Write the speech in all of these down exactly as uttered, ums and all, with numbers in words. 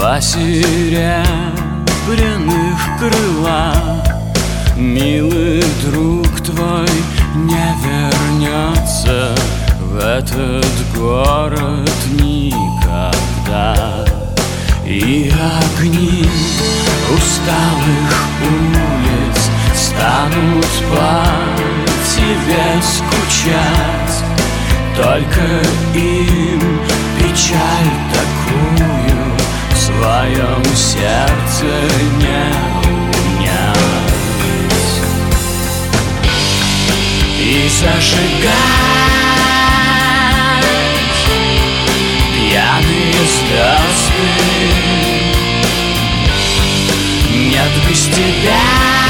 Два серебряных крыла. Милый друг твой не вернется в этот город никогда. И огни усталых улиц станут по тебе скучать. Только им печаль такую в своем сердце не унять. И зажигать пьяные звезды. Нет, без тебя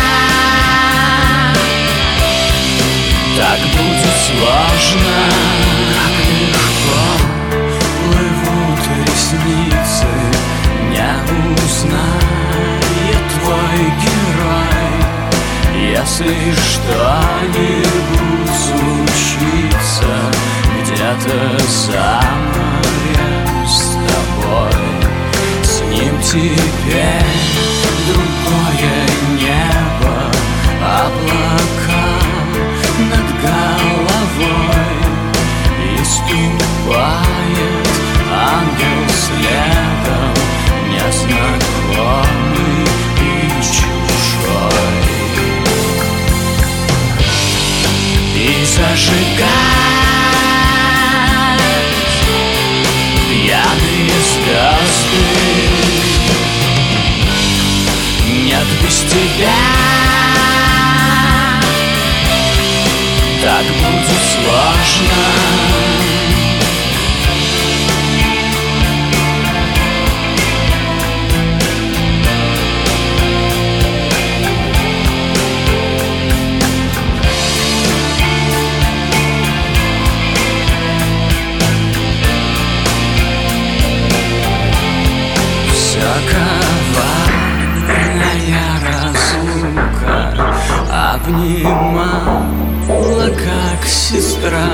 так будет сложно. Как легко плывут ресницы, не узнает твой герой. Если что-нибудь случится где-то за морем с тобой, с ним теперь другое небо, облака над головой, и ступает ангел следом, незнакомый и чужой. И зажигать пьяные звезды. Нет, без тебя так будет сложно. Вся коварная разлука обнимала, как сестра,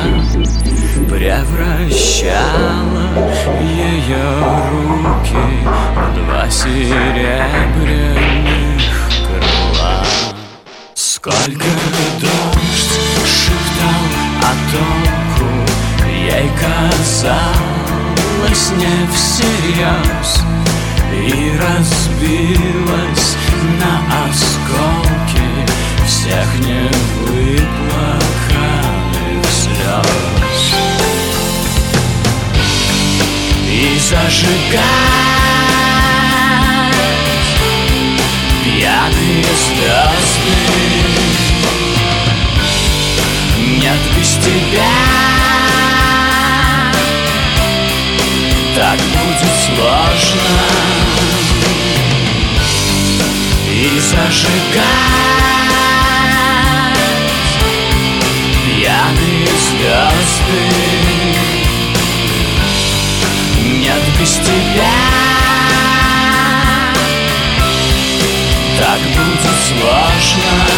превращала ее руки в два серебряных крыла. Сколько дождь шептал о толку, ей казалось не всерьез, и разбилась на осколки всех невыплаканных слез. И зажигать пьяные звезды. Нет, без тебя так будет сложно. И зажигать пьяные звезды. Нет, без тебя так будет сложно.